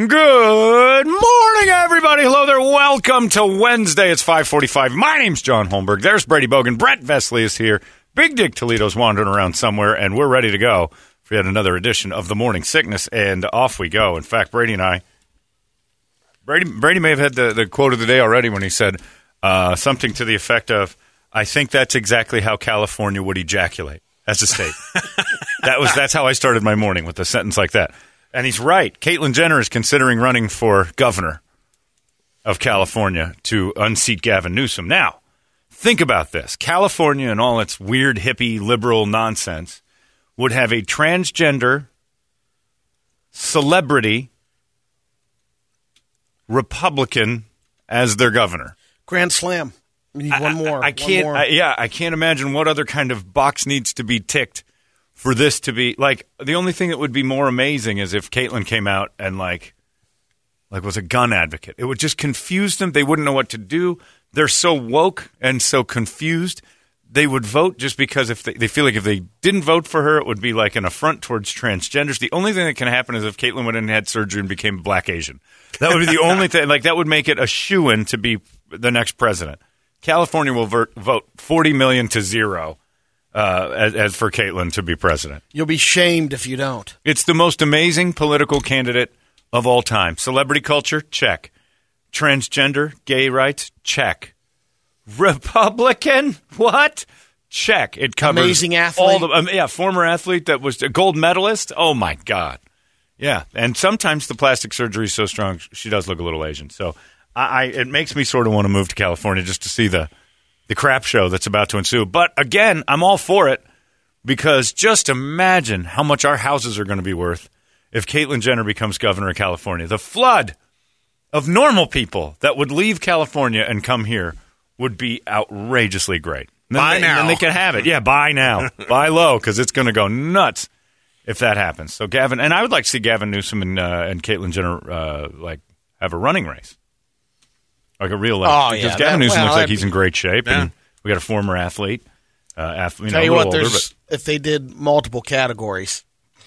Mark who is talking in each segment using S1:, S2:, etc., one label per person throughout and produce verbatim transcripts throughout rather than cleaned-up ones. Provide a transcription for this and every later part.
S1: Good morning, everybody. Hello there. Welcome to Wednesday. It's five forty-five. My name's John Holmberg. There's Brady Bogan. Brett Vesley is here. Big Dick Toledo's wandering around somewhere, and we're ready to go for yet another edition of the Morning Sickness, and off we go. In fact, Brady and I, Brady, Brady may have had the, the quote of the day already when he said uh, something to the effect of, I think that's exactly how California would ejaculate as a state. that was That's how I started my morning, with a sentence like that. And he's right. Caitlyn Jenner is considering running for governor of California to unseat Gavin Newsom. Now, think about this. California and all its weird, hippie, liberal nonsense would have a transgender celebrity Republican as their governor.
S2: Grand slam. We need one more.
S1: I, I can't.
S2: One more.
S1: I, yeah, I can't imagine what other kind of box needs to be ticked for this to be like. The only thing that would be more amazing is if Caitlyn came out and like, like was a gun advocate. It would just confuse them. They wouldn't know what to do. They're so woke and so confused. They would vote just because if they, they feel like if they didn't vote for her, it would be like an affront towards transgenders. The only thing that can happen is if Caitlyn went in and had surgery and became Black Asian. That would be the only thing. Like that would make it a shoo-in to be the next president. California will vote, vote forty million to zero uh, as, as for Caitlyn to be president.
S2: You'll be shamed if you don't.
S1: It's the most amazing political candidate of all time. Celebrity culture, check. Transgender, gay rights, check. Republican, what? Check. It covers
S2: amazing athlete.
S1: All the, um, yeah, former athlete that was a gold medalist. Oh, my God. Yeah, and sometimes the plastic surgery is so strong, she does look a little Asian. So I, I it makes me sort of want to move to California just to see the, the crap show that's about to ensue. But, again, I'm all for it because just imagine how much our houses are going to be worth if Caitlyn Jenner becomes governor of California. The flood of normal people that would leave California and come here would be outrageously great. Then
S3: buy
S1: they,
S3: now.
S1: Then they can have it. Yeah, buy now. Buy low, because it's going to go nuts if that happens. So Gavin, and I would like to see Gavin Newsom and, uh, and Caitlyn Jenner uh, like have a running race. Like a real life.
S2: Oh,
S1: because
S2: yeah.
S1: Gavin
S2: That,
S1: Newsom
S2: well,
S1: looks like
S2: that'd
S1: he's
S2: be-
S1: in great shape.
S3: Yeah.
S1: And we got a former athlete. Uh, athlete you
S2: Tell
S1: know,
S2: you
S1: a
S2: what,
S1: little older,
S2: there's
S1: but
S2: if they did multiple categories.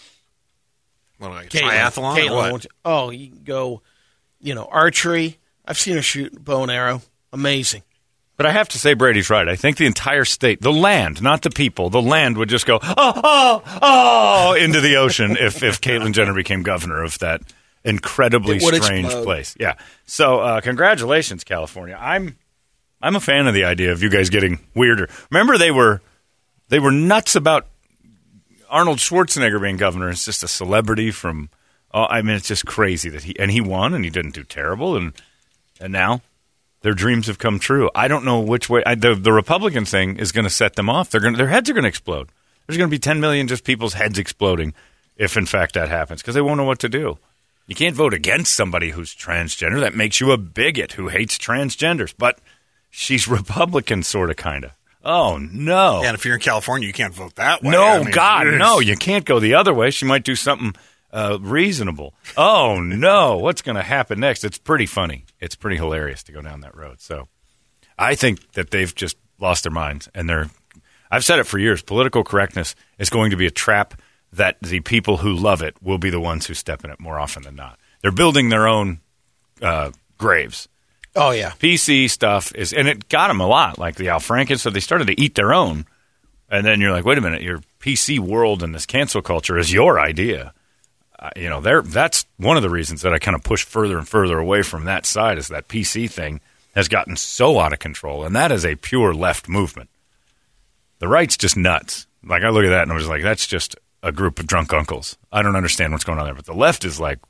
S3: What, like
S2: Caitlyn-
S3: triathlon or
S2: Caitlyn
S3: what?
S2: won't- Oh, you can go, you know, archery. I've seen her shoot bow and arrow. Amazing.
S1: But I have to say Brady's right. I think the entire state, the land, not the people, the land would just go, oh, oh, oh, into the ocean if, if Caitlyn Jenner became governor of that incredibly
S2: It would
S1: strange
S2: explode.
S1: place. Yeah. So uh, congratulations, California. I'm I'm a fan of the idea of you guys getting weirder. Remember they were they were nuts about Arnold Schwarzenegger being governor. It's just a celebrity from, oh, I mean, it's just crazy that he, and he won and he didn't do terrible. And, and now their dreams have come true. I don't know which way. I, the, the Republican thing is going to set them off. They're going, their heads are going to explode. There's going to be ten million just people's heads exploding if, in fact, that happens because they won't know what to do. You can't vote against somebody who's transgender. That makes you a bigot who hates transgenders. But she's Republican, sort of, kind of. Oh, no.
S3: Yeah, and if you're in California, you can't vote that way.
S1: No,
S3: I mean,
S1: God,
S3: geez.
S1: no. You can't go the other way. She might do something uh, reasonable. Oh, no. What's going to happen next? It's pretty funny. It's pretty hilarious to go down that road. So I think that they've just lost their minds. And they're – I've said it for years. Political correctness is going to be a trap that the people who love it will be the ones who step in it more often than not. They're building their own uh, graves.
S2: Oh, yeah.
S1: P C stuff is – and it got them a lot, like the Al Franken. So they started to eat their own. And then you're like, wait a minute, your P C world and this cancel culture is your idea. Uh, you know, they're, that's one of the reasons that I kind of push further and further away from that side is that P C thing has gotten so out of control. And that is a pure left movement. The right's just nuts. Like, I look at that and I'm just like, that's just a group of drunk uncles. I don't understand what's going on there. But the left is like,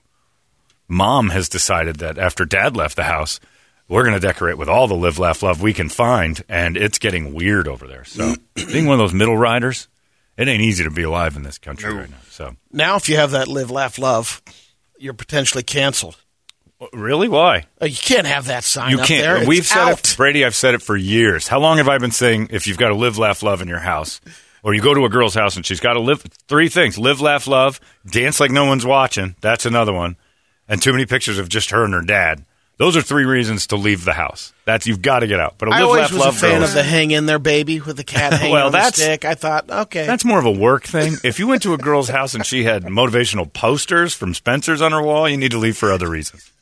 S1: mom has decided that after dad left the house, we're going to decorate with all the live, laugh, love we can find, and it's getting weird over there. So being one of those middle riders, it ain't easy to be alive in this country
S3: No.
S1: right now. So
S2: Now, if you have that live, laugh, love, you're potentially canceled.
S1: really, why?
S2: Uh, you can't have that sign
S1: You
S2: up
S1: can't.
S2: there. It's
S1: We've said
S2: out.
S1: it, Brady. I've said it for years. How long have I been saying if you've got to live, laugh, love in your house, or you go to a girl's house and she's got to live three things: live, laugh, love, dance like no one's watching. That's another one, and too many pictures of just her and her dad. Those are three reasons to leave the house. That's you've got to get out. But a
S2: I
S1: live,
S2: always
S1: laugh,
S2: was
S1: love
S2: a fan
S1: goes.
S2: of the hang in there baby with the cat hanging
S1: Well,
S2: on the
S1: that's-
S2: stick. I thought, okay.
S1: That's more of a work thing. If you went to a girl's house and she had motivational posters from Spencer's on her wall, you need to leave for other reasons.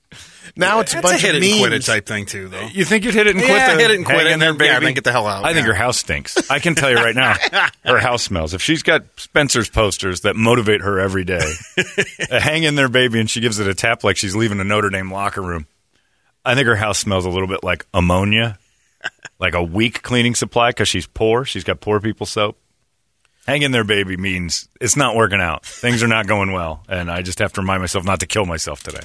S2: Now it's a
S3: That's a
S2: bunch
S3: hit
S2: of
S3: it and quit it
S2: memes.
S3: type thing, too, though.
S1: You think you'd hit it and quit?
S3: Yeah,
S1: the
S3: hit it and quit
S1: hang
S3: it,
S1: in
S3: and
S1: there,
S3: then-
S1: baby?
S3: yeah, then get the hell out.
S1: I think
S3: Yeah.
S1: her house stinks. I can tell you right now, her house smells. If she's got Spencer's posters that motivate her every day, a hang in there, baby, and she gives it a tap like she's leaving a Notre Dame locker room, I think her house smells a little bit like ammonia, like a weak cleaning supply because she's poor. She's got poor people soap. Hang in there, baby means it's not working out. Things are not going well, and I just have to remind myself not to kill myself today.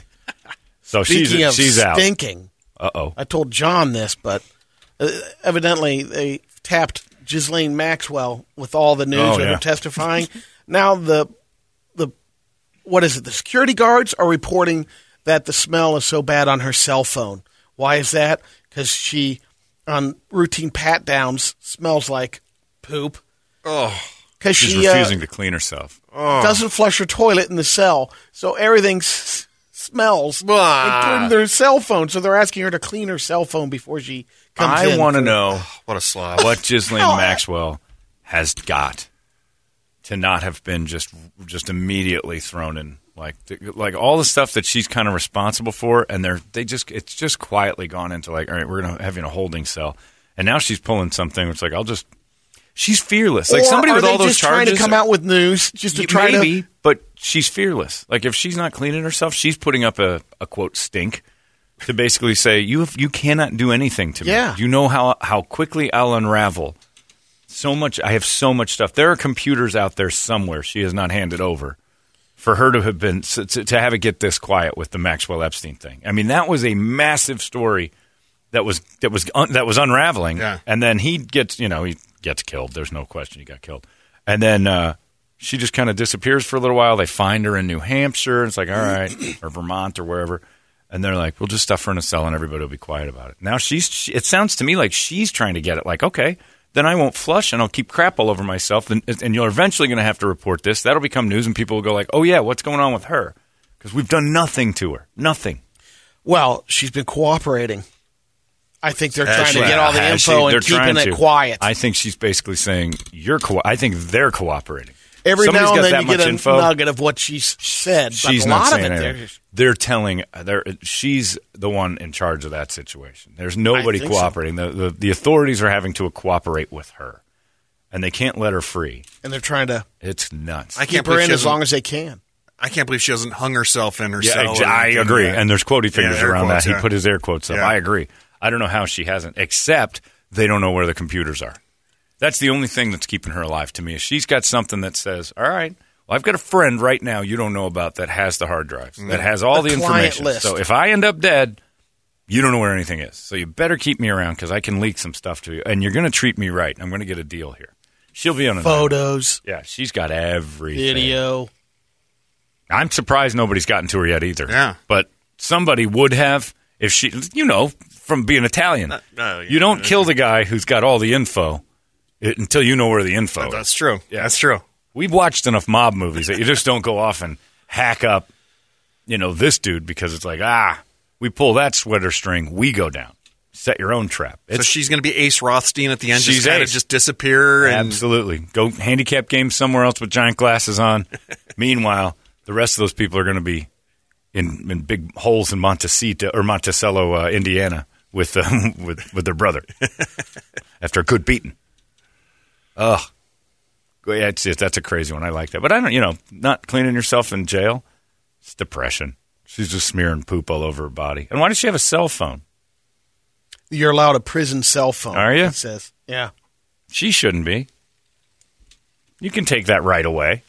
S1: So
S2: Speaking
S1: she's
S2: of
S1: she's out.
S2: stinking,
S1: Uh-oh.
S2: I told John this, but uh, evidently they tapped Ghislaine Maxwell with all the news
S1: Oh,
S2: of
S1: yeah.
S2: her testifying. Now the the what is it? The security guards are reporting that the smell is so bad on her cell phone. Why is that? Because she on routine pat downs smells like poop.
S3: Oh,
S2: Because
S1: She's
S2: she uh,
S1: refusing to clean herself.
S2: doesn't flush her toilet in the cell, so everything s- smells,
S3: Ah.
S2: including their cell phone. So they're asking her to clean her cell phone before she comes in.
S1: I want to
S2: for-
S1: know
S3: what a slob.
S1: what Ghislaine
S2: Hell, I-
S1: Maxwell has got to not have been just just immediately thrown in, like like all the stuff that she's kind of responsible for, and they're they just it's just quietly gone into like, all right, we're gonna have you in a holding cell, and now she's pulling something. It's like I'll just she's fearless, like
S2: Or
S1: somebody
S2: are
S1: with
S2: they
S1: all those
S2: just
S1: charges.
S2: trying to come out with news just to
S1: You-
S2: try
S1: maybe,
S2: to.
S1: but she's fearless. Like if she's not cleaning herself, she's putting up a, a quote stink to basically say you have, you cannot do anything to me.
S2: Yeah.
S1: You know how how quickly I'll unravel. So much. I have so much stuff. There are computers out there somewhere she has not handed over for her to have been to, to have it get this quiet with the Maxwell Epstein thing. I mean, that was a massive story that was that was un, that was unraveling.
S3: Yeah.
S1: And then he gets you know he gets killed. There's no question he got killed. And then uh, she just kind of disappears for a little while. They find her in New Hampshire. It's like all right, or Vermont or wherever. And they're like, we'll just stuff her in a cell and everybody will be quiet about it. Now she's. She, it sounds to me like she's trying to get it. Like okay. Then I won't flush and I'll keep crap all over myself. And, and you're eventually going to have to report this. That'll become news and people will go like, oh, yeah, what's going on with her? Because we've done nothing to her. Nothing.
S2: Well, she's been cooperating. I think they're trying to
S1: Well,
S2: get all the
S1: has
S2: info
S1: she? They're
S2: and keeping
S1: trying
S2: it
S1: to.
S2: quiet.
S1: I think she's basically saying, you're. Co- I think they're cooperating.
S2: Every
S1: Somebody's
S2: now
S1: got
S2: and then
S1: that
S2: you get
S1: much
S2: a
S1: info.
S2: nugget of what she's said, but
S1: She's
S2: a
S1: not
S2: lot of
S1: saying
S2: it,
S1: anything.
S2: they're,
S1: They're telling they're, she's the one in charge of that situation. There's nobody
S2: I think so.
S1: cooperating. The, the the authorities are having to cooperate with her, and they can't let her free.
S2: and they're trying to
S1: It's nuts.
S3: I can't
S2: keep her
S3: believe
S2: in
S3: she
S2: as
S3: hasn't-
S2: long as they can.
S3: I can't believe she hasn't hung herself in her
S1: Yeah,
S3: cell.
S1: ex-
S3: or
S1: I
S3: anything.
S1: agree.
S3: Yeah.
S1: And there's quotey fingers
S3: Yeah, air
S1: around
S3: quotes,
S1: that. He
S3: yeah.
S1: put his air quotes up.
S3: Yeah.
S1: I agree. I don't know how she hasn't, except they don't know where the computers are. That's the only thing that's keeping her alive to me. Is she's got something that says, all right, well, I've got a friend right now you don't know about that has the hard drives, that has all
S2: The
S1: the,
S2: client
S1: information.
S2: list.
S1: So if I end up dead, you don't know where anything is. So you better keep me around because I can leak some stuff to you. And you're going to treat me right. I'm going to get a deal here. She'll be on an island.
S2: Photos,
S1: Yeah, she's got everything.
S2: video.
S1: I'm surprised nobody's gotten to her yet either.
S3: Yeah.
S1: But somebody would have if she, you know, from being Italian.
S3: no, yeah.
S1: You don't kill the guy who's got all the info it, until you know where the info is.
S3: That's true.
S1: Yeah.
S3: That's true.
S1: We've watched enough mob movies that you just don't go off and hack up, you know, this dude because it's like, ah, we pull that sweater string, we go down. Set your own trap.
S3: So
S1: It's
S3: she's going to be Ace Rothstein at the end,
S1: She's
S3: just kind of
S1: Ace.
S3: just disappear. And
S1: absolutely. Go handicap game somewhere else with giant glasses on. Meanwhile, the rest of those people are going to be in, in big holes in Montecito or Monticello, uh, Indiana, with, um, with with their brother after a good beating. Ugh, yeah, it's, it's, that's a crazy one. I like that, but I don't. You know, not cleaning yourself in jail. It's depression. She's just smearing poop all over her body. And why does she have a cell phone?
S2: You're allowed a prison cell phone.
S1: Are you?
S2: It says, yeah.
S1: She shouldn't be. You can take that right away.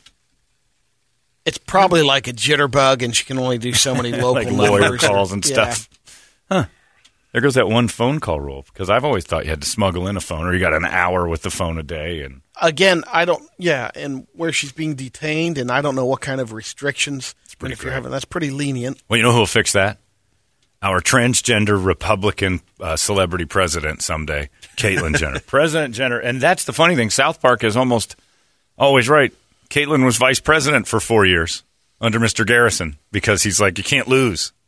S2: It's probably like a jitterbug, and she can only do so many local
S1: Like lawyer
S2: numbers.
S1: calls and
S2: Yeah.
S1: stuff. Huh. There goes that one phone call rule, because I've always thought you had to smuggle in a phone, or you got an hour with the phone a day. And
S2: Again, I don't. Yeah, and where she's being detained, and I don't know what kind of restrictions.
S1: pretty
S2: and if you're
S1: great.
S2: having, that's pretty lenient.
S1: well, you know who will fix that? Our transgender Republican uh, celebrity president someday, Caitlyn Jenner. President Jenner. And that's the funny thing. South Park is almost always right. Caitlyn was vice president for four years under Mister Garrison because he's like, you can't lose.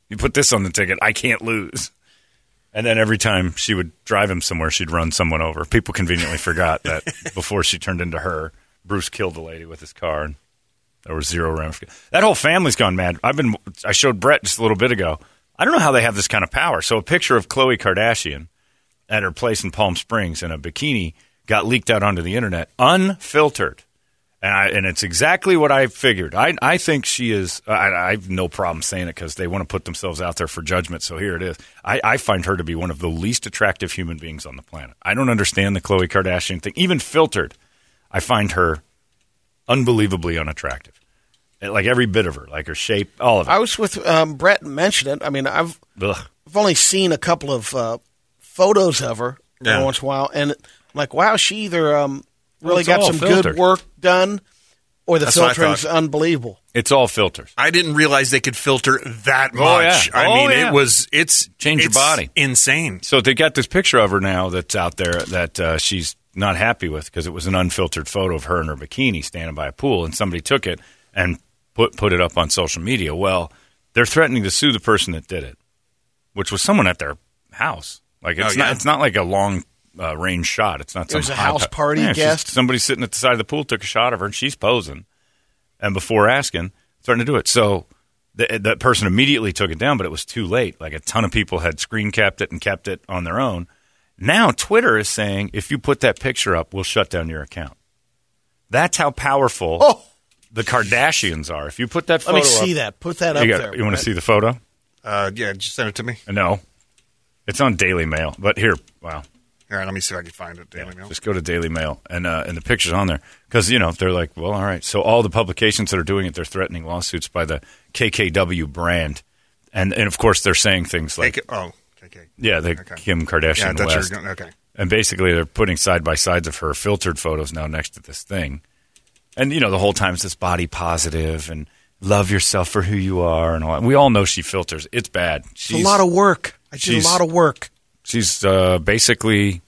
S1: You put this on the ticket, I can't lose. And then every time she would drive him somewhere, she'd run someone over. People conveniently forgot that before she turned into her, Bruce killed a lady with his car, and there was zero ramifications. That whole family's gone mad. I've been. I showed Brett just a little bit ago. I don't know how they have this kind of power. So a picture of Khloe Kardashian at her place in Palm Springs in a bikini got leaked out onto the internet, unfiltered. And, I, and it's exactly what I figured. I, I think she is. I, I have no problem saying it because they want to put themselves out there for judgment. So here it is. I, I find her to be one of the least attractive human beings on the planet. I don't understand the Khloe Kardashian thing. Even filtered, I find her unbelievably unattractive. Like every bit of her, like her shape, all of it.
S2: I was with um, Brett and mentioned it. I mean, I've
S1: Ugh.
S2: I've only seen a couple of uh, photos of her
S3: Yeah.
S2: every once in a while, and I'm like, wow, she either um,
S1: Well,
S2: really
S1: it's
S2: got
S1: all
S2: some
S1: filtered.
S2: good work done, or the
S3: That's what I
S2: filtering's
S3: thought.
S2: unbelievable.
S1: It's all filters.
S3: I didn't realize they could filter that much.
S1: Oh, yeah.
S3: I
S1: Oh,
S3: mean,
S1: yeah.
S3: it was it's
S1: Change your
S3: it's
S1: body.
S3: insane.
S1: So they got this picture of her now that's out there that uh, she's not happy with because it was an unfiltered photo of her in her bikini standing by a pool, and somebody took it and put put it up on social media. Well, they're threatening to sue the person that did it, which was someone at their house. Like it's
S3: Oh,
S1: not
S3: yeah?
S1: it's not like a long uh, range shot. It's not
S2: It
S1: some
S2: was a
S1: high
S2: house
S1: pa-
S2: party
S1: Yeah, she's-
S2: guest?
S1: Somebody sitting at the side of the pool took a shot of her, and she's posing, and before asking, starting to do it. So the, that person immediately took it down, but it was too late. Like a ton of people had screen capped it and kept it on their own. Now Twitter is saying if you put that picture up, we'll shut down your account. That's how powerful
S2: Oh,
S1: the Kardashians are. If you put that
S2: let
S1: photo
S2: me see
S1: up,
S2: that. Put that up
S1: you, got-
S2: there.
S1: you want to
S2: Brett.
S1: see the photo?
S3: Uh, yeah, just send it to me.
S1: No. It's on Daily Mail. But here, wow.
S3: All right, let me see if I can find it. Daily Mail.
S1: Just go to Daily Mail, and uh, and the picture's on there. Because, you know, they're like, well, all right. So all the publications that are doing it, they're threatening lawsuits by the K K W brand. And, and of course, they're saying things like,
S3: Take it- oh, okay.
S1: yeah, the
S3: Okay.
S1: Kim
S3: Yeah,
S1: Kardashian
S3: that's
S1: West.
S3: your, okay.
S1: And basically, they're putting side-by-sides of her filtered photos now next to this thing. And, you know, the whole time it's this body positive and love yourself for who you are and all that. We all know she filters. It's bad. She's,
S2: It's a lot of work. I did a
S1: she's-
S2: lot of work.
S1: She's uh, basically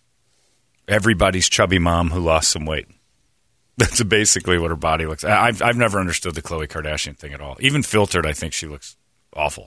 S1: everybody's chubby mom who lost some weight. That's basically what her body looks like. I've, I've never understood the Khloe Kardashian thing at all. Even filtered, I think she looks awful.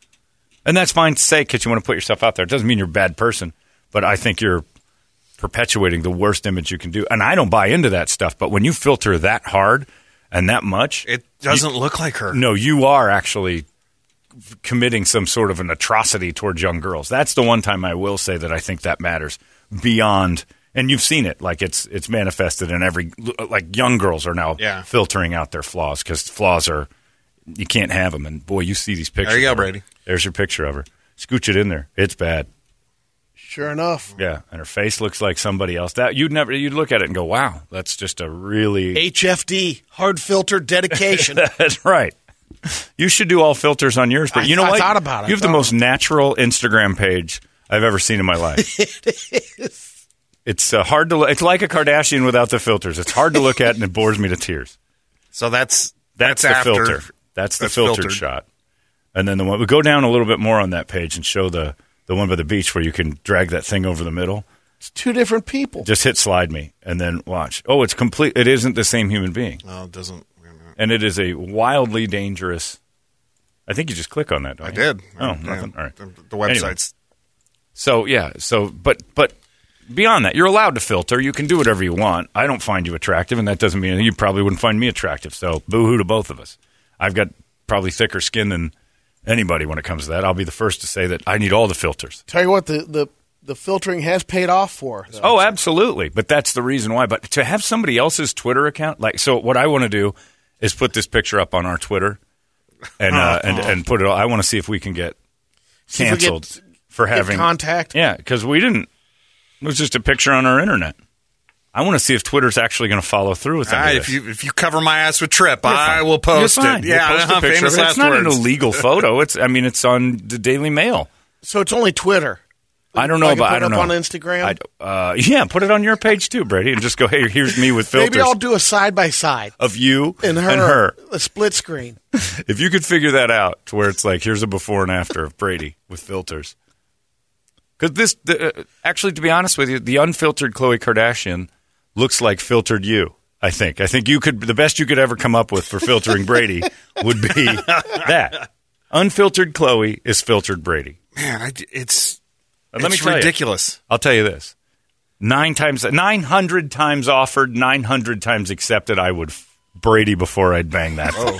S1: And that's fine to say because you want to put yourself out there. It doesn't mean you're a bad person, but I think you're perpetuating the worst image you can do. And I don't buy into that stuff, but when you filter that hard and that much,
S3: It doesn't look like her.
S1: no, you are actually committing some sort of an atrocity towards young girls. That's the one time I will say that I think that matters beyond. And you've seen it, like it's it's manifested in every, like young girls are now
S3: Yeah.
S1: filtering out their flaws because flaws are, you can't have them. And boy, you see these pictures.
S3: There you go,
S1: of her.
S3: Brady.
S1: There's your picture of her. Scooch it in there. It's bad.
S2: Sure enough.
S1: Yeah, and her face looks like somebody else. That you'd never, you'd look at it and go, wow, that's just a really.
S2: H F D, hard filter dedication.
S1: That's right. You should do all filters on yours, but
S2: I
S1: you know
S2: th- I
S1: what?
S2: thought about it.
S1: You have
S2: I
S1: the
S2: thought
S1: most natural Instagram page I've ever seen in my life.
S2: It is.
S1: It's uh, hard to. Look, it's like a Kardashian without the filters. It's hard to look at, and it bores me to tears.
S3: So that's
S1: That's,
S3: that's,
S1: the
S3: after.
S1: filter. That's the
S3: That's
S1: filtered,
S3: filtered.
S1: shot. And then the one we go down a little bit more on that page and show the the one by the beach where you can drag that thing over the middle.
S2: It's two different people.
S1: Just hit slide me, and then watch. Oh, it's complete. It isn't the same human being.
S3: No, it doesn't.
S1: And it is a wildly dangerous. I think you just click on that. Don't
S3: I
S1: you?
S3: did.
S1: Oh,
S3: Yeah.
S1: nothing. All right.
S3: The, the website's.
S1: So yeah. So but but beyond that, you're allowed to filter. You can do whatever you want. I don't find you attractive, and that doesn't mean you probably wouldn't find me attractive. So boo-hoo to both of us. I've got probably thicker skin than anybody when it comes to that. I'll be the first to say that I need all the filters.
S2: Tell you what, the, the, the filtering has paid off for. though.
S1: Oh, absolutely. But that's the reason why. But to have somebody else's Twitter account, like, so what I want to do is put this picture up on our Twitter and uh, and, and put it all. I want to see if we can get
S2: See if we get-
S1: canceled for
S2: get
S1: having
S2: contact.
S1: Yeah, because we didn't. It was just a picture on our internet. I want to see if Twitter's actually going to follow through with
S3: All
S1: any
S3: right,
S1: of
S3: if
S1: this.
S3: you if you cover my ass with Trip,
S1: You're
S3: I
S1: fine.
S3: will post
S1: You're fine.
S3: it. Yeah,
S1: We'll post a
S3: uh-huh,
S1: picture
S3: famous
S1: of it.
S3: last
S1: It's not
S3: words.
S1: an illegal photo. It's. I mean, it's on the Daily Mail.
S2: So it's only Twitter.
S1: I don't know
S2: I can
S1: about.
S2: put
S1: I
S2: it
S1: don't
S2: up
S1: know
S2: on Instagram?
S1: I, uh, yeah, put it on your page too, Brady, and just go. Hey, here's me with filters
S2: Maybe I'll do a side by side
S1: of you
S2: and her,
S1: and her.
S2: a split screen.
S1: If you could figure that out to where it's like, here's a before and after of Brady with filters. Because this, the, uh, actually, to be honest with you, the unfiltered Khloe Kardashian looks like filtered you. I think. I think you could. The best you could ever come up with for filtering Brady would be that. Unfiltered Chloe is filtered Brady.
S3: Man, I, it's
S1: And let
S3: it's
S1: me tell
S3: ridiculous.
S1: You, I'll tell you this. Nine times, nine hundred times offered, nine hundred times accepted, I would f- Brady before I'd bang that.
S3: Oh.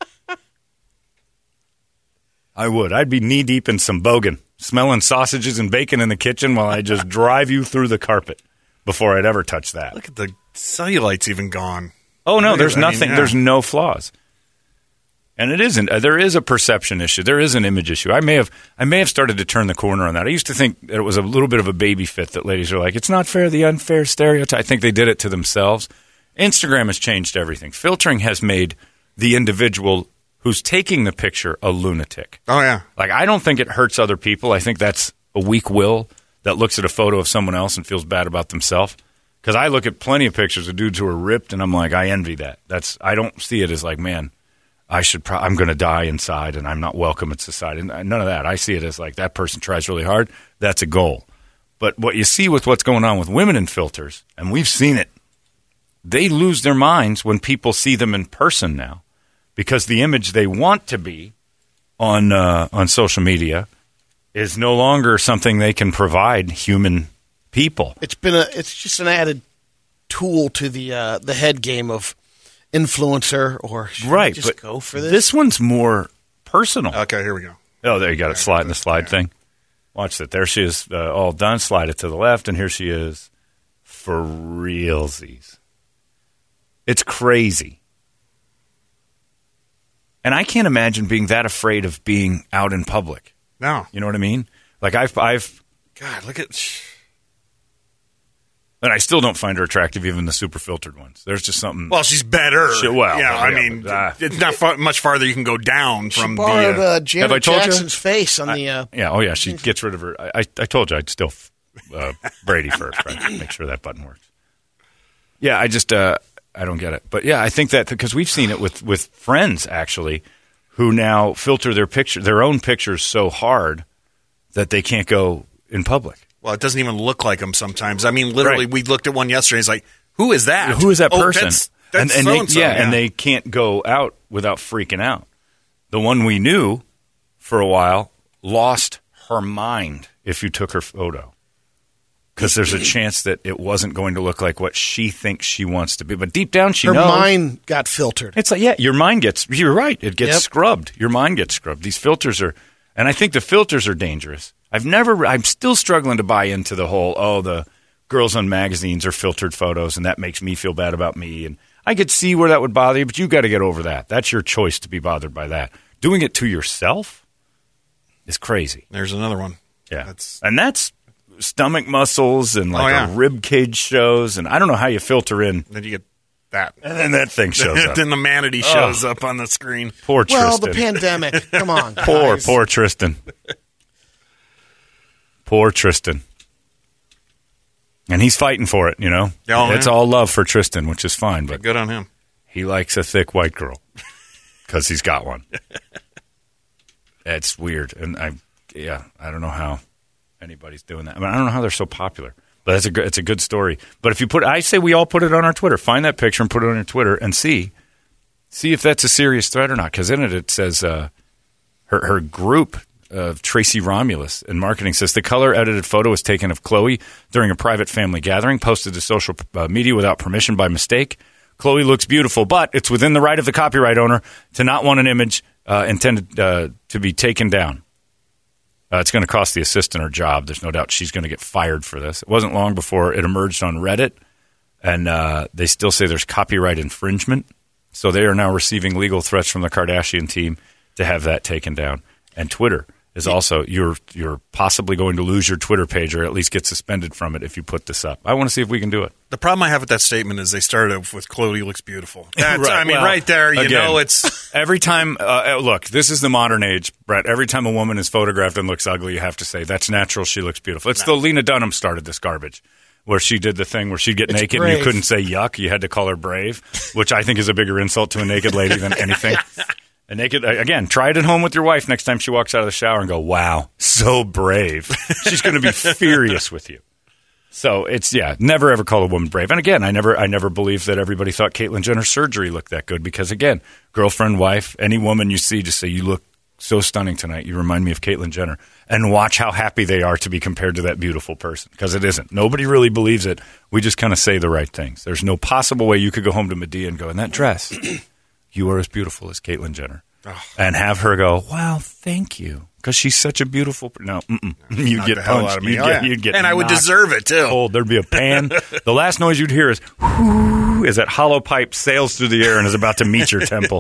S1: I would. I'd be knee-deep in some bogan, smelling sausages and bacon in the kitchen while I just drive you through the carpet before I'd ever touch that.
S3: Look at the cellulite's even gone.
S1: Oh, no, there's
S3: I mean,
S1: nothing.
S3: yeah.
S1: There's no flaws. And it isn't. Uh, there is a perception issue. There is an image issue. I may have I may have started to turn the corner on that. I used to think that it was a little bit of a baby fit that ladies are like, it's not fair, the unfair stereotype. I think they did it to themselves. Instagram has changed everything. Filtering has made the individual who's taking the picture a lunatic.
S3: Oh, yeah.
S1: Like, I don't think it hurts other people. I think that's a weak will that looks at a photo of someone else and feels bad about themselves. Because I look at plenty of pictures of dudes who are ripped, and I'm like, I envy that. That's I don't see it as like, man, I should. Pro- I'm going to die inside, and I'm not welcome in society. None of that. I see it as like that person tries really hard. That's a goal. But what you see with what's going on with women in filters, and we've seen it, they lose their minds when people see them in person now, because the image they want to be on uh, on social media is no longer something they can provide human people.
S2: It's been a. It's just an added tool to the uh, the head game of influencer, or should
S1: Right,
S2: we just
S1: but
S2: go for this.
S1: This one's more personal.
S3: Okay, here we go.
S1: Oh, there you got it. Slide in the slide thing. Watch that. There she is, uh, all done. Slide it to the left, and here she is for realsies. It's crazy. And I can't imagine being that afraid of being out in public.
S3: No.
S1: You know what I mean? Like, I've, I've,
S3: God, look at...
S1: and I still don't find her attractive, even the super filtered ones. There's just something.
S3: Well, she's better.
S1: She- well,
S3: yeah, I
S1: yeah,
S3: mean,
S1: but, uh,
S3: it's not far, much farther you can go down
S2: she
S3: from
S2: borrowed
S3: the... Uh,
S2: uh, Janet
S1: Have I told you?
S2: Jackson's face on the. Uh,
S1: Yeah, oh yeah, she gets rid of her. I, I, I told you I'd still uh, Brady first, right? Make sure that button works. Yeah, I just uh, I don't get it, but yeah, I think that because we've seen it with, with friends actually, who now filter their picture, their own pictures so hard that they can't go in public.
S3: well, it doesn't even look like them sometimes. I mean, literally,
S1: Right.
S3: we looked at one yesterday. It's like, who is that?
S1: Who is that
S3: Oh,
S1: person?
S3: that's, that's
S1: and, and
S3: so-and-so.
S1: they, yeah, and they can't go out without freaking out. The one we knew for a while lost her mind if you took her photo. Because there's a chance that it wasn't going to look like what she thinks she wants to be. But deep down, she
S2: her
S1: knows.
S2: mind got filtered.
S1: It's like, yeah, your mind gets, you're right, it gets
S2: Yep.
S1: scrubbed. Your mind gets scrubbed. These filters are, and I think the filters are dangerous. I've never, I'm still struggling to buy into the whole, oh, the girls on magazines are filtered photos, and that makes me feel bad about me. And I could see where that would bother you, but you got to get over that. That's your choice to be bothered by that. Doing it to yourself is crazy.
S3: There's another one.
S1: Yeah.
S3: That's-
S1: and that's stomach muscles and like
S3: Oh, yeah.
S1: a rib cage shows, and I don't know how you filter in,
S3: Then you get that.
S1: and then that thing shows up.
S3: Then the manatee shows up on the screen.
S1: Poor
S2: Well,
S1: Tristan.
S2: the pandemic. Come on,
S1: Poor,
S2: guys.
S1: poor Tristan. Poor Tristan. And he's fighting for it, you know?
S3: Oh,
S1: it's
S3: yeah.
S1: all love for Tristan, which is fine, but
S3: Good on him.
S1: he likes a thick white girl because he's got one. It's weird. And I, yeah, I don't know how anybody's doing that. I mean, I don't know how they're so popular. But it's a good, it's a good story. But if you put, I say we all put it on our Twitter. Find that picture and put it on your Twitter and see, see if that's a serious threat or not. Because in it, it says uh, her her group of Tracy Romulus in marketing says the color edited photo was taken of Chloe during a private family gathering, posted to social uh, media without permission by mistake. Chloe looks beautiful, but it's within the right of the copyright owner to not want an image uh, intended uh, to be taken down. Uh, it's going to cost the assistant her job. There's no doubt she's going to get fired for this. It wasn't long before it emerged on Reddit, and uh, they still say there's copyright infringement. So they are now receiving legal threats from the Kardashian team to have that taken down. And Twitter is also, you're you're possibly going to lose your Twitter page or at least get suspended from it if you put this up. I want to see if we can do it.
S3: The problem I have with that statement is they started off with Chloe looks beautiful. That's,
S1: Right.
S3: I mean,
S1: Well,
S3: right there, you
S1: again,
S3: know it's...
S1: Every time, uh, look, this is the modern age, Brett. Every time a woman is photographed and looks ugly, you have to say, that's natural, she looks beautiful. It's the Lena Dunham started this garbage, where she did the thing where she'd get
S2: It's
S1: naked and you
S2: brave.
S1: couldn't say yuck. You had to call her brave, which I think is a bigger insult to a naked lady than anything. A naked, again, try it at home with your wife next time she walks out of the shower and go, wow, so brave. She's going to be furious with you. So it's, yeah, never ever call a woman brave. And again, I never I never believed that everybody thought Caitlyn Jenner's surgery looked that good because, again, girlfriend, wife, any woman you see, just say, you look so stunning tonight. You remind me of Caitlyn Jenner. And watch how happy they are to be compared to that beautiful person, because it isn't. Nobody really believes it. We just kind of say the right things. There's no possible way you could go home to Medea and go, in that dress, you are as beautiful as Caitlyn Jenner. Oh. And have her go, wow, thank you. Because she's such a beautiful – no, mm-mm. You'd
S3: Knock
S1: get
S3: the hell
S1: punched.
S3: out of me.
S1: You'd,
S3: Oh,
S1: get,
S3: yeah.
S1: you'd get
S3: And I would
S1: knocked
S3: deserve it, too.
S1: cold. There'd be a pan. The last noise you'd hear is whoo, as that hollow pipe sails through the air and is about to meet your temple.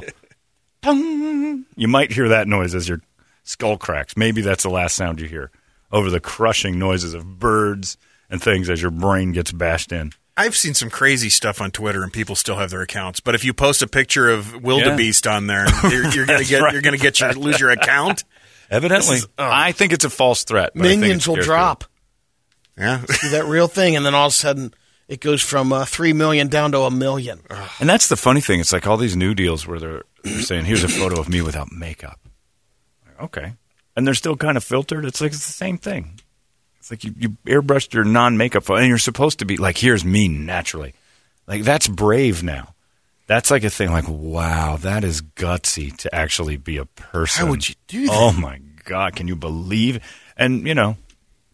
S1: Tung. You might hear that noise as your skull cracks. Maybe that's the last sound you hear over the crushing noises of birds and things as your brain gets bashed in.
S3: I've seen some crazy stuff on Twitter, and people still have their accounts. But if you post a picture of wildebeest yeah. on there, you're, you're going to get right. you're going to get your lose your account.
S1: Evidently,
S3: is, oh.
S1: I think it's a false threat. But
S2: Minions will drop.
S3: Yeah,
S2: see that real thing, and then all of a sudden it goes from uh, three million down to a million.
S1: And that's the funny thing. It's like all these new deals where they're, they're saying, "Here's a photo of me without makeup." Like, okay, and they're still kind of filtered. It's like it's the same thing. It's like you, you airbrushed your non-makeup photo, and you're supposed to be like, here's me naturally. Like, that's brave now. That's like a thing like, wow, that is gutsy to actually be a person.
S2: How would you do that?
S1: Oh, my God. Can you believe? And, you know,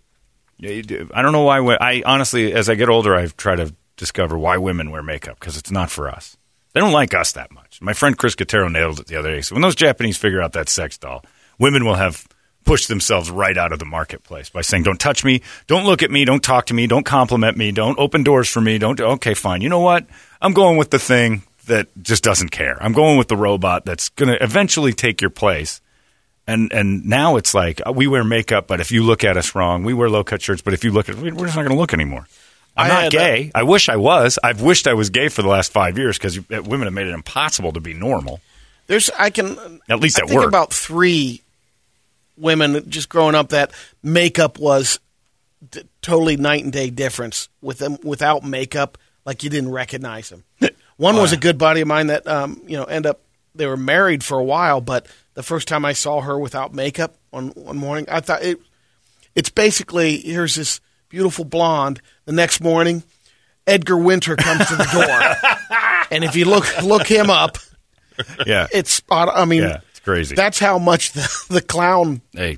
S1: I don't know why. I honestly, as I get older, I've tried to discover why women wear makeup, because it's not for us. They don't like us that much. My friend Chris Cotero nailed it the other day. So when those Japanese figure out that sex doll, women will have push themselves right out of the marketplace by saying, don't touch me, don't look at me, don't talk to me, don't compliment me, don't open doors for me, don't, okay, fine. You know what? I'm going with the thing that just doesn't care. I'm going with the robot that's going to eventually take your place. And and now it's like, we wear makeup, but if you look at us wrong, we wear low-cut shirts, but if you look at us, we're just not going to look anymore. I'm
S2: I
S1: not gay. A- I wish I was. I've wished I was gay for the last five years because women have made it impossible to be normal.
S2: There's, I can,
S1: at least
S2: I
S1: at
S2: think
S1: work.
S2: about three women just growing up that makeup was d- totally night and day difference. With them without makeup, like you didn't recognize them. One was a good buddy of mine that um, you know end up they were married for a while, but the first time I saw her without makeup on one morning, I thought it it's basically here's this beautiful blonde. The next morning, Edgar Winter comes to the door, and if you look look him up,
S1: yeah,
S2: it's spot. I mean.
S1: Yeah. Crazy.
S2: That's how much the, the clown.
S1: Hey,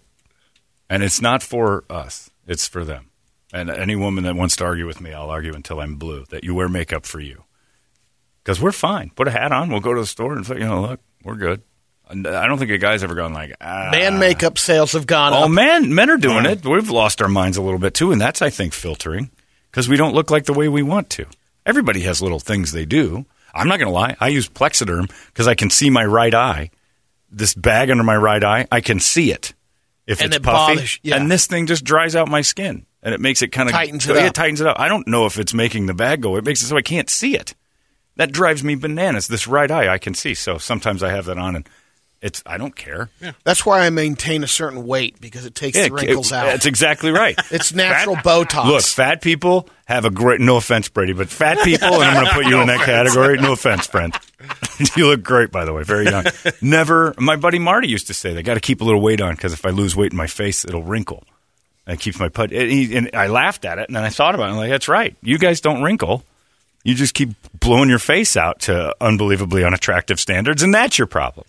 S1: and it's not for us; it's for them. And any woman that wants to argue with me, I'll argue until I'm blue. That you wear makeup for you, because we're fine. Put a hat on. We'll go to the store and say, you know, look, we're good. And I don't think a guy's ever gone like, ah.
S2: Man makeup sales have gone
S1: oh,
S2: up.
S1: Oh, man, men are doing it. We've lost our minds a little bit too, and that's, I think, filtering because we don't look like the way we want to. Everybody has little things they do. I'm not going to lie. I use Plexiderm because I can see my right eye. This bag under my right eye, I can see it if
S2: and
S1: it's
S2: it
S1: puffy.
S2: Bothers, yeah.
S1: And this thing just dries out my skin, and it makes it kind of
S2: tightens
S1: it,
S2: it up.
S1: It tightens it up. I don't know if it's making the bag go. It makes it so I can't see it. That drives me bananas. This right eye I can see, so sometimes I have that on, and it's I don't care.
S2: Yeah. That's why I maintain a certain weight because it takes
S1: yeah,
S2: the wrinkles
S1: it,
S2: out.
S1: That's exactly right.
S2: It's natural
S1: fat,
S2: Botox.
S1: Look, fat people have a great. No offense, Brady, but fat people, and I'm going to put you no in that offense. category. No offense, friend. You look great, by the way. Very young. Never. My buddy Marty used to say they got to keep a little weight on because if I lose weight in my face, it'll wrinkle. And it keeps my put. And, he, and I laughed at it, and then I thought about it. I'm like, that's right. You guys don't wrinkle. You just keep blowing your face out to unbelievably unattractive standards, and that's your problem.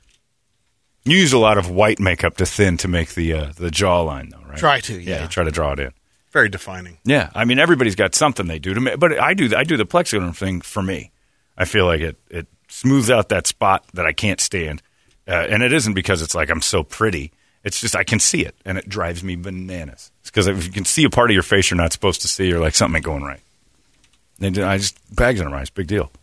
S1: You use a lot of white makeup to thin to make the uh, the jawline, though, right?
S2: Try to, yeah.
S1: Yeah, you try to draw it in.
S3: Very defining.
S1: Yeah, I mean, everybody's got something they do to make, but I do I do the Plexiderm thing for me. I feel like it it smooths out that spot that I can't stand, uh, and it isn't because it's like I'm so pretty. It's just I can see it, and it drives me bananas. It's because if you can see a part of your face you're not supposed to see, you're like something ain't going right. And I just bags in my eyes, big deal.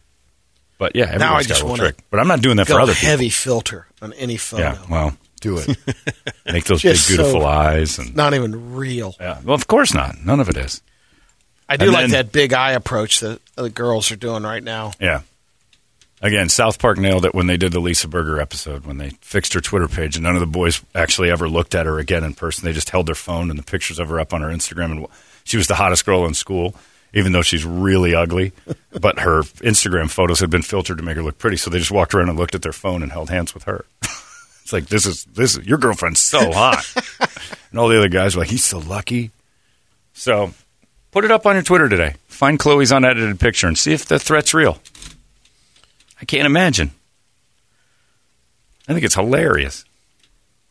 S1: But yeah, everybody's
S2: now I
S1: got
S2: just
S1: a little
S2: want
S1: trick. But I'm not doing that
S2: go
S1: for other people.
S2: heavy filter on any photo.
S1: Yeah, well, do it. Make those
S2: Just
S1: big, beautiful
S2: so
S1: eyes. And
S2: not even real.
S1: yeah, well, of course not. None of it is.
S2: I do
S1: And
S2: like
S1: then-
S2: that big eye approach that the girls are doing right now.
S1: Yeah. Again, South Park nailed it when they did the Lisa Berger episode, when they fixed her Twitter page, and none of the boys actually ever looked at her again in person. They just held their phone and the pictures of her up on her Instagram, and she was the hottest girl in school, even though she's really ugly. But her Instagram photos had been filtered to make her look pretty, so they just walked around and looked at their phone and held hands with her. It's like, this is this is your girlfriend's so hot. And all the other guys were like, he's so lucky. So put it up on your Twitter today. Find Chloe's unedited picture and see if the threat's real. I can't imagine. I think it's hilarious.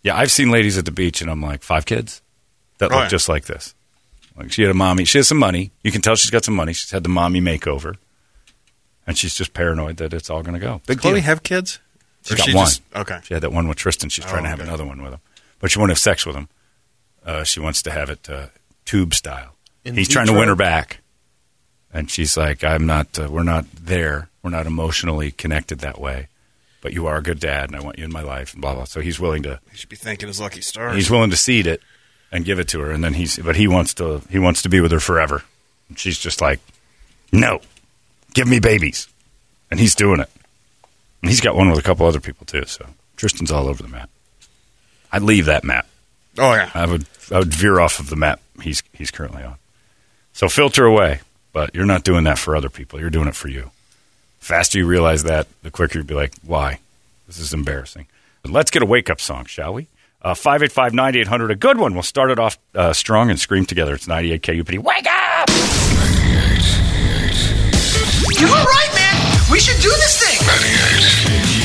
S1: Yeah, I've seen ladies at the beach, and I'm like, five kids that
S3: Oh,
S1: look
S3: yeah.
S1: just like this. Like she had a mommy. She has some money. You can tell she's got some money. She's had the mommy makeover, and she's just paranoid that it's all going to go. Big
S3: Does Chloe
S1: deal.
S3: have kids?
S1: She's
S3: Or
S1: got
S3: she
S1: one.
S3: just- okay.
S1: She had that one with Tristan. She's trying
S3: Oh,
S1: to have
S3: okay.
S1: another one with him, but she won't have sex with him. Uh, she wants to have it uh, tube style.
S2: In
S1: He's trying to win
S2: vitro?
S1: her back, and she's like, "I'm not. Uh, we're not there. We're not emotionally connected that way. But you are a good dad, and I want you in my life." And blah blah. So he's willing to.
S3: He should be thanking his lucky stars.
S1: He's willing to seed it and give it to her, and then he's. But he wants to. He wants to be with her forever. And she's just like, "No, give me babies," and he's doing it. And he's got one with a couple other people too. So Tristan's all over the map. I'd leave that map.
S3: oh, yeah.
S1: I would I would veer off of the map he's he's currently on. So filter away, but you're not doing that for other people. You're doing it for you. The faster you realize that, the quicker you'll be like, why? This is embarrassing. But let's get a wake-up song, shall we? Uh, five eight five, nine eight hundred, a good one. We'll start it off uh, strong and scream together. It's ninety-eight K U P D. Wake up!
S4: You're all right, man. We should do this thing.